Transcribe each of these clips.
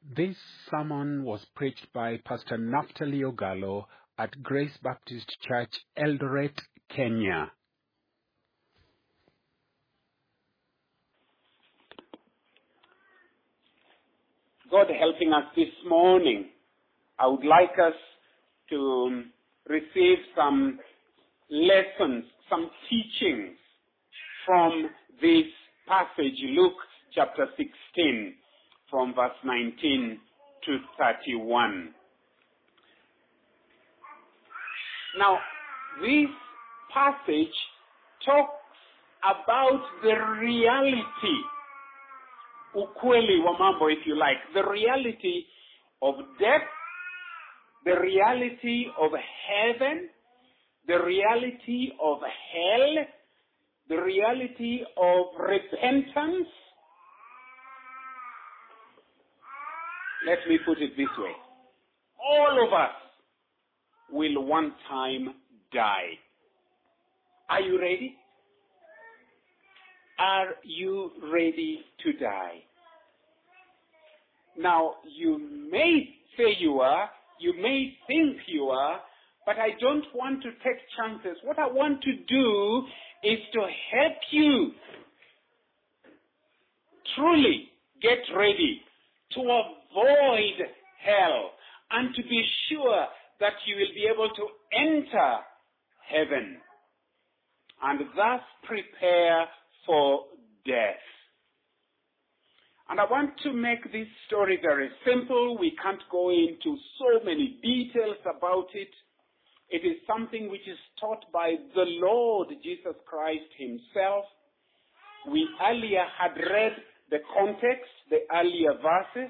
This sermon was preached by Pastor Naphtali Ogalo at Grace Baptist Church, Eldoret, Kenya. God helping us this morning, I would like us to receive some lessons, some teachings from this passage, Luke chapter 16, from verse 19 to 31. Now, this passage talks about the reality, ukweli wa mambo, if you like, the reality of death, the reality of heaven, the reality of hell, the reality of repentance. Let me put it this way. All of us will one time die. Are you ready? Are you ready to die? Now, you may say you are, you may think you are, but I don't want to take chances. What I want to do is to help you truly get ready to avoid hell and to be sure that you will be able to enter heaven and thus prepare for death. And I want to make this story very simple. We can't go into so many details about it. It is something which is taught by the Lord Jesus Christ himself. We earlier had read the context, the earlier verses.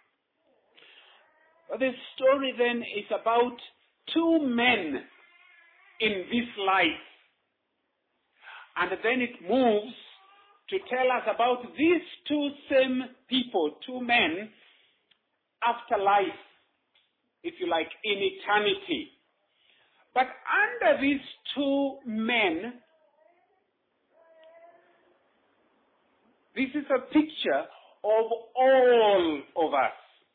The story then is about two men in this life. And then it moves to tell us about these two same people, two men, after life, if you like, in eternity. But under these two men, this is a picture of all of us.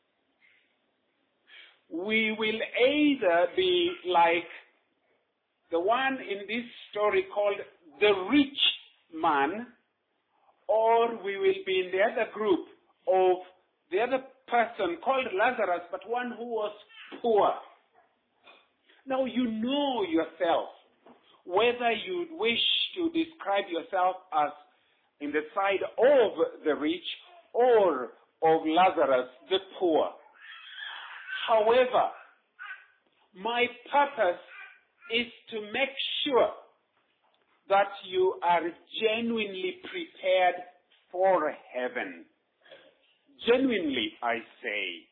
We will either be like the one in this story called the rich man, or we will be in the other group of the other person called Lazarus, but one who was poor. Now you know yourself whether you'd wish to describe yourself as in the side of the rich or of Lazarus, the poor. However, my purpose is to make sure that you are genuinely prepared for heaven. Genuinely, I say.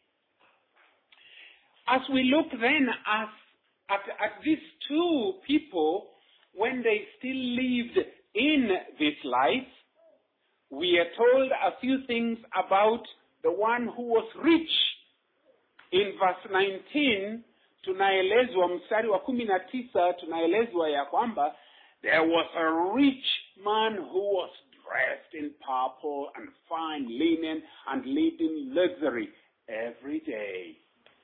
As we look then at these two people, when they still lived in this life, we are told a few things about the one who was rich. In verse 19, tunaelezwa mstari wa 19, tunaelezwa ya kwamba there was a rich man who was dressed in purple and fine linen and lived in luxury every day.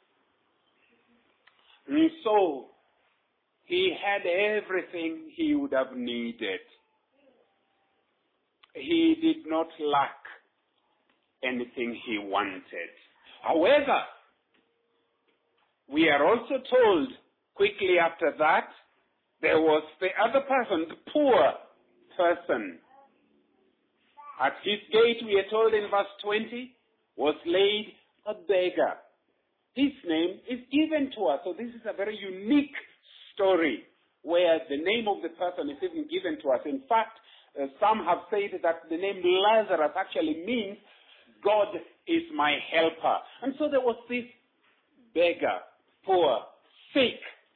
And so, he had everything he would have needed. He did not lack anything he wanted. However, we are also told quickly after that, there was the other person, the poor person. At his gate, we are told in verse 20, was laid a beggar. His name is given to us. So this is a very unique story where the name of the person is even given to us. In fact, some have said that the name Lazarus actually means God is my helper. And so there was this beggar, poor, sick.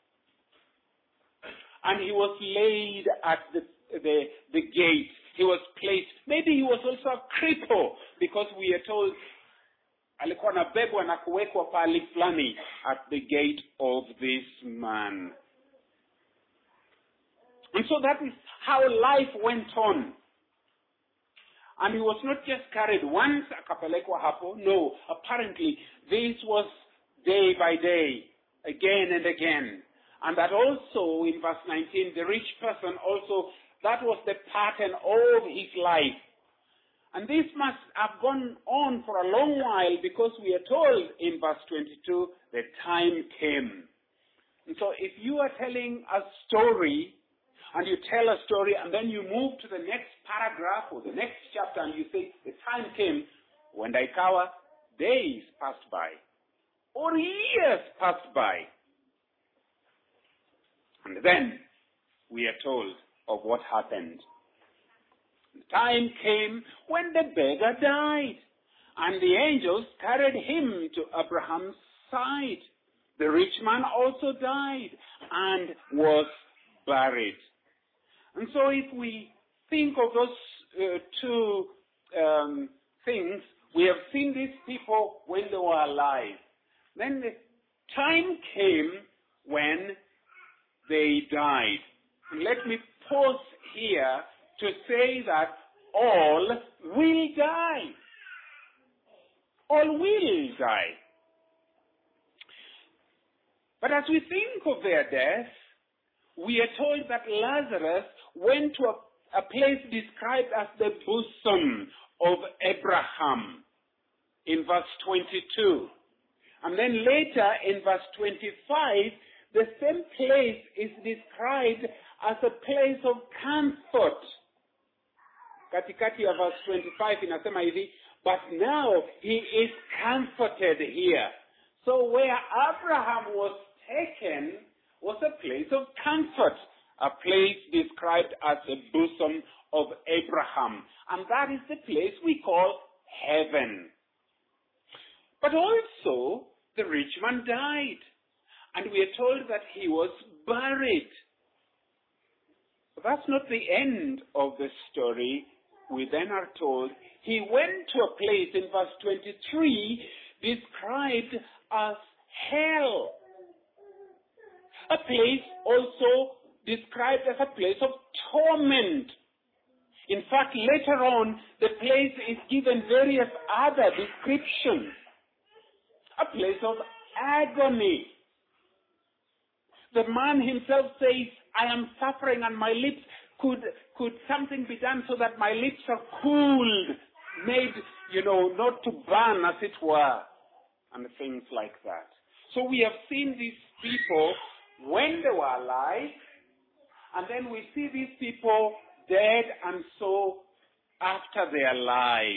And he was laid at the gate. He was placed. Maybe he was also a cripple, because we are told alikuwa anabebwa na kuwekwa pahali fulani at the gate of this man. And so that is how life went on. And he was not just carried once, akapelekwa hapo. No, apparently this was day by day, again and again. And that also, in verse 19, the rich person also, that was the pattern of his life. And this must have gone on for a long while, because we are told in verse 22, the time came. And so if you are telling a story, and you tell a story, and then you move to the next paragraph or the next chapter, and you say, the time came when Daikawa, days passed by, or years passed by. And then we are told of what happened. The time came when the beggar died, and the angels carried him to Abraham's side. The rich man also died and was buried. And so if we think of those two things, we have seen these people when they were alive. Then the time came when they died. And let me pause here to say that all will die. All will die. But as we think of their death, we are told that Lazarus went to a place described as the bosom of Abraham in verse 22. And then later in verse 25, the same place is described as a place of comfort. Katikati ya verse 25 inasema hivi, but now he is comforted here. So where Abraham was taken was a place of comfort, a place described as the bosom of Abraham. And that is the place we call heaven. But also, the rich man died. And we are told that he was buried. But that's not the end of the story. We then are told he went to a place in verse 23 described as hell. A place also described as a place of torment. In fact, later on, the place is given various other descriptions. A place of agony. The man himself says, I am suffering and my lips, could something be done so that my lips are cooled, made, not to burn as it were, and things like that. So we have seen these people when they were alive, and then we see these people dead and so after their lives.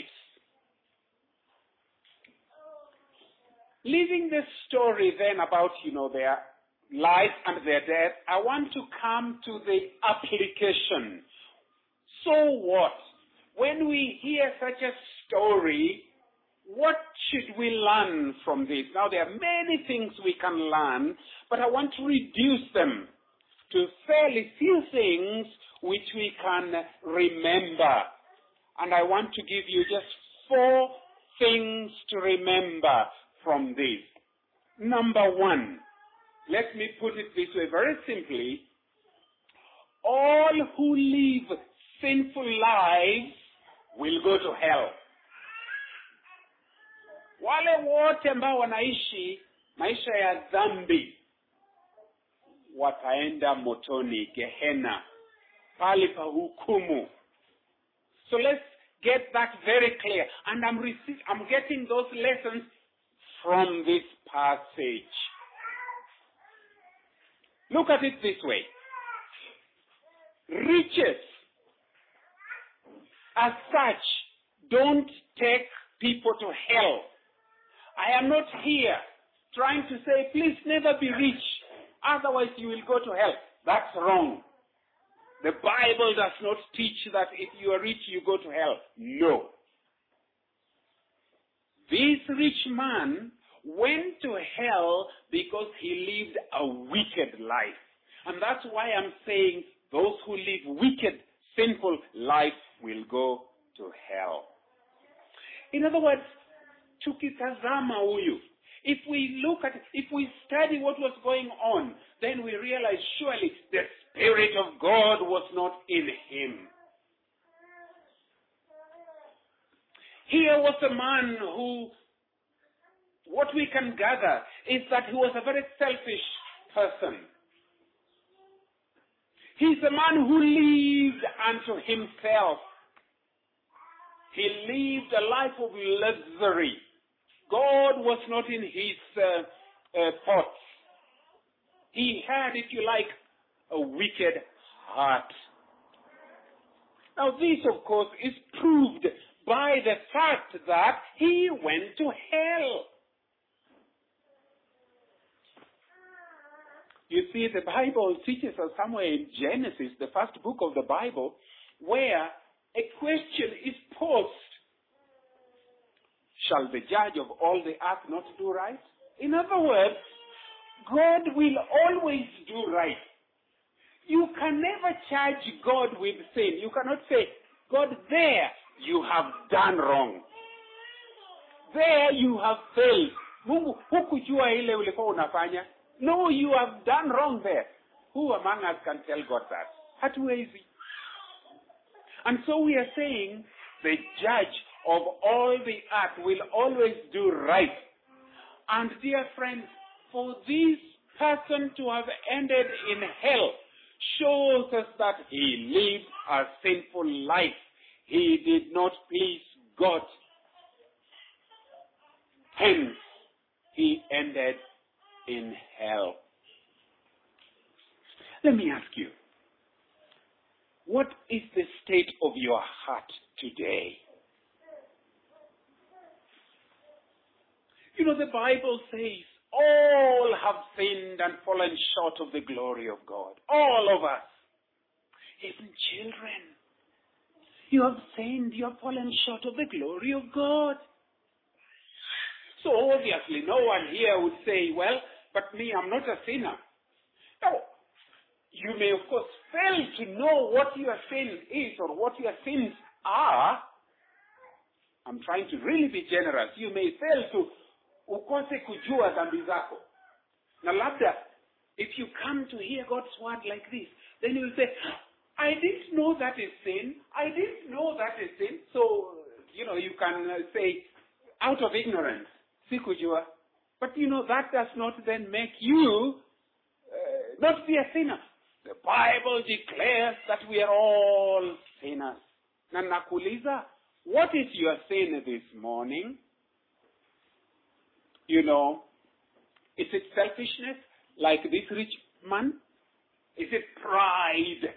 Leaving the story then about, their life and their death, I want to come to the application. So what? When we hear such a story, what should we learn from this? Now, there are many things we can learn, but I want to reduce them to fairly few things which we can remember. And I want to give you just 4 things to remember from this. Number 1, let me put it this way very simply. All who live sinful lives will go to hell. Wale wote ambao wanaishi maisha ya dhambi wataenda motoni, Gehenna, pali pa hukumu. So let's get that very clear. And I'm getting those lessons from this passage. Look at it this way. Riches, as such, don't take people to hell. I am not here trying to say, please never be rich, otherwise you will go to hell. That's wrong. The Bible does not teach that if you are rich, you go to hell. No. This rich man went to hell because he lived a wicked life. And that's why I'm saying those who live wicked, sinful life will go to hell. In other words, tukitazama huyu, if we study what was going on, then we realize surely the Spirit of God was not in him. Here was a man who, what we can gather is that he was a very selfish person. He's a man who lived unto himself. He lived a life of luxury. God was not in his thoughts. He had, if you like, a wicked heart. Now this, of course, is proved by the fact that he went to hell. You see, the Bible teaches us somewhere in Genesis, the first book of the Bible, where a question is posed. Shall the judge of all the earth not do right? In other words, God will always do right. You can never charge God with sin. You cannot say, God, there you have done wrong. There you have failed. Mungu, hukujua ile ulikuwa unafanya. No, you have done wrong there. Who among us can tell God that? Hatuwezi. And so we are saying the judge of all the earth will always do right. And dear friends, for this person to have ended in hell shows us that he lived a sinful life. He did not please God. Hence, he ended in hell. Let me ask you, what is the state of your heart today? You know, the Bible says, all have sinned and fallen short of the glory of God. All of us. Even children. You have sinned, you have fallen short of the glory of God. So obviously no one here would say, well, but me, I'm not a sinner. Now, you may of course fail to know what your sin is or what your sins are. I'm trying to really be generous. You may fail to ukose kujua dhambi zako. Now labda, if you come to hear God's word like this, then you will say, I didn't know that is sin. I didn't know that is sin. So, you can say, out of ignorance, sikujua. But that does not then make you not be a sinner. The Bible declares that we are all sinners. Na nakuuliza, what is your sin this morning? Is it selfishness like this rich man? Is it pride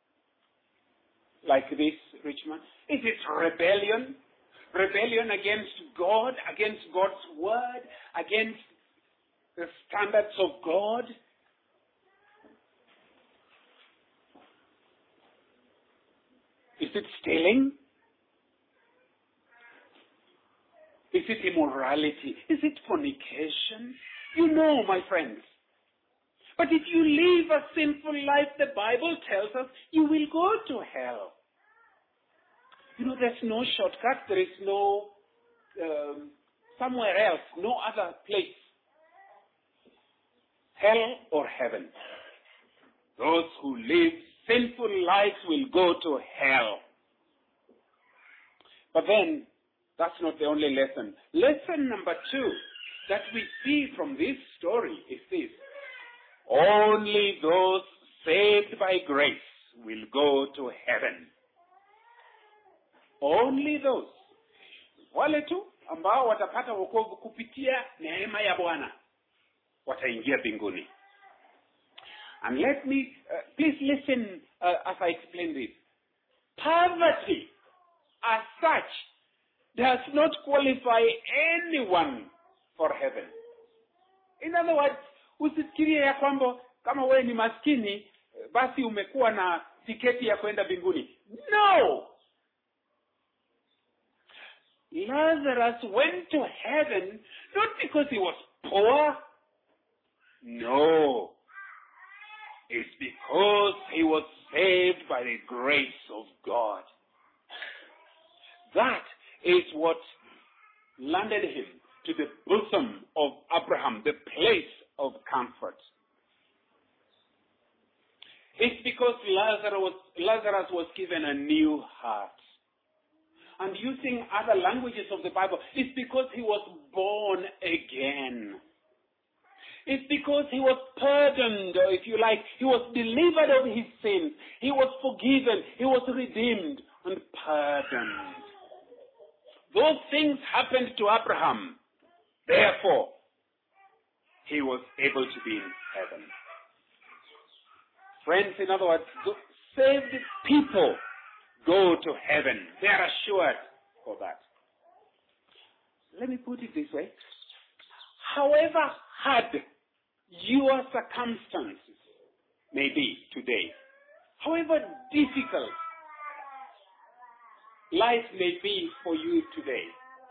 like this rich man? Is it rebellion? Rebellion against God, against God's word, against the standards of God? Is it stealing? Is it immorality? Is it fornication? My friends. But if you live a sinful life, the Bible tells us you will go to hell. There's no shortcut. There is no somewhere else, no other place. Hell or heaven. Those who live sinful lives will go to hell. But then, that's not the only lesson. Lesson number 2 that we see from this story is this. Only those saved by grace will go to heaven. Only those. Wale tu ambao watapata wokovu kupitia neema ya Bwana wataingia mbinguni. And let me, please listen as I explain this. Poverty as such does not qualify anyone for heaven. In other words, usifikirie ya kwamba kama wewe ni maskini basi umekuwa na tiketi ya kwenda mbinguni. No! Lazarus went to heaven not because he was poor. No. It's because he was saved by the grace of God. That is what landed him to the bosom of Abraham, the place of comfort. It's because Lazarus was given a new heart. and using other languages of the Bible, it's because he was born again. It's because he was pardoned, or if you like, he was delivered of his sins. He was forgiven. He was redeemed and pardoned. Those things happened to Abraham. Therefore, he was able to be in heaven. Friends, in other words, saved people go to heaven. They are assured for that. Let me put it this way. However hard your circumstances may be today, however difficult life may be for you today,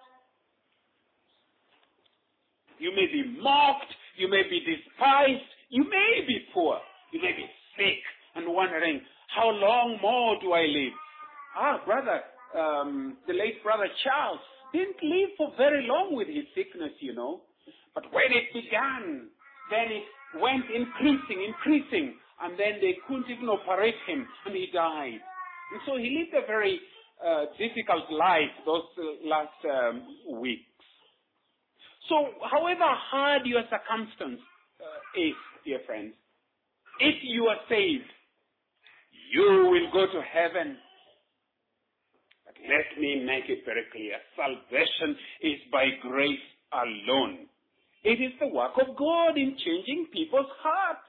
you may be mocked, you may be despised, you may be poor, you may be sick and wondering, how long more do I live? Brother, the late Brother Charles didn't live for very long with his sickness, you know. But when it began, then it went increasing, and then they couldn't even operate him, and he died. And so he lived a very difficult life those last weeks. So, however hard your circumstance is, dear friends, if you are saved, you will go to heaven. But let me make it very clear. Salvation is by grace alone. It is the work of God in changing people's hearts.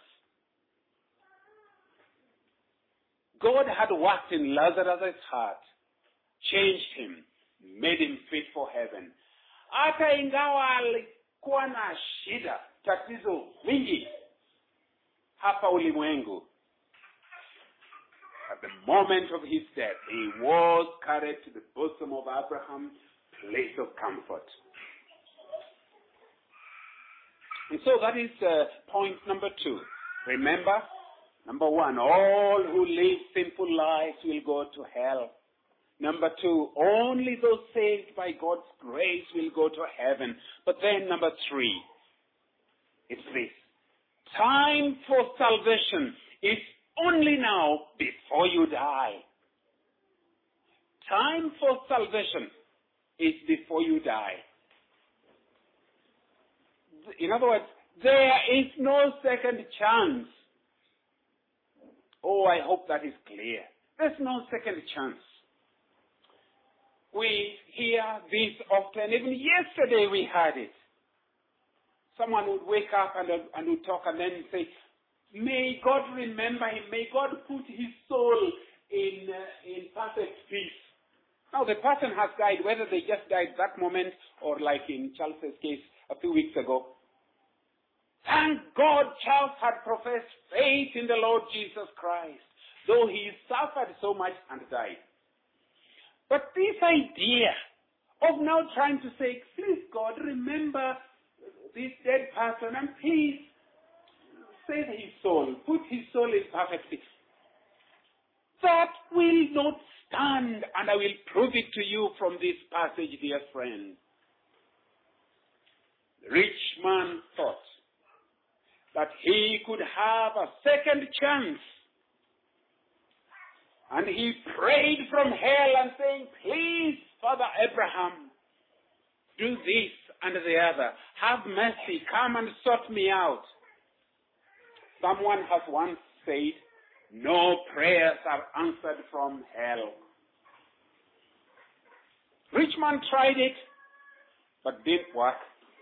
God had worked in Lazarus' heart, changed him, made him fit for heaven. Hata ingawa alikuwa na shida, tatizo mingi hapa ulimwengu, at the moment of his death, he was carried to the bosom of Abraham, place of comfort. And so that is point number 2. Remember, number 1, all who live sinful lives will go to hell. Number 2, only those saved by God's grace will go to heaven. But then number 3, it's this. Time for salvation is only now before you die. Time for salvation is before you die. In other words, there is no second chance. Oh, I hope that is clear. There's no second chance. We hear this often. Even yesterday we heard it. Someone would wake up and would talk and then say, may God remember him. May God put his soul in perfect peace. Now the person has died, whether they just died that moment or like in Charles's case a few weeks ago. Thank God Charles had professed faith in the Lord Jesus Christ, though he suffered so much and died. But this idea of now trying to say, please God, remember this dead person and please save his soul, put his soul in perfect peace. That will not stand, and I will prove it to you from this passage, dear friend. The rich man thought that he could have a second chance. And he prayed from hell and saying, please, Father Abraham, do this and the other. Have mercy, come and sort me out. Someone has once said, no prayers are answered from hell. Rich man tried it, but didn't work.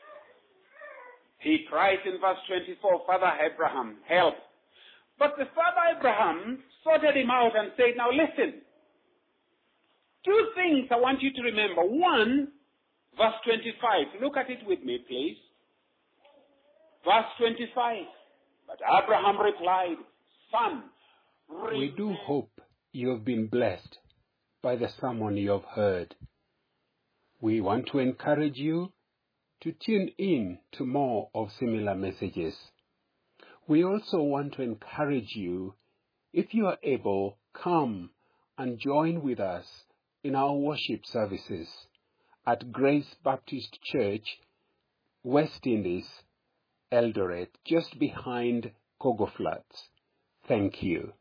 He cries in verse 24, Father Abraham, help. But the Father Abraham sorted him out and said, now listen, 2 things I want you to remember. 1, verse 25. Look at it with me, please. Verse 25. But Abraham replied, Son, we do hope you have been blessed by the sermon you have heard. We want to encourage you to tune in to more of similar messages. We also want to encourage you, if you are able, come and join with us in our worship services at Grace Baptist Church, West Indies, Eldoret, just behind Kogo Flats. Thank you.